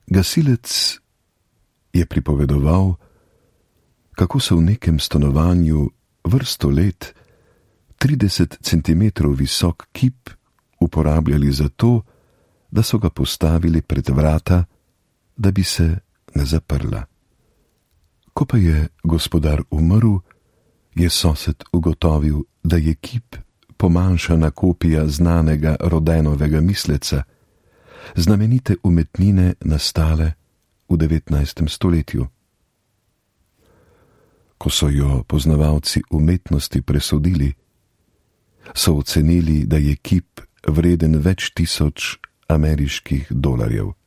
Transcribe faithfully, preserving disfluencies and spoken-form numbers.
Gasilec je pripovedoval, kako so v nekem stanovanju vrsto let trideset centimetrov visok kip uporabljali za to, da so ga postavili pred vrata, da bi se ne zaprla. Ko pa je gospodar umrl, je sosed ugotovil, da je kip pomanjšana kopija znanega Rodenovega misleca, znamenite umetnine nastale v devetnajstem stoletju. Ko so jo poznavalci umetnosti presodili, so ocenili, da je kip vreden več tisoč ameriških dolarjev.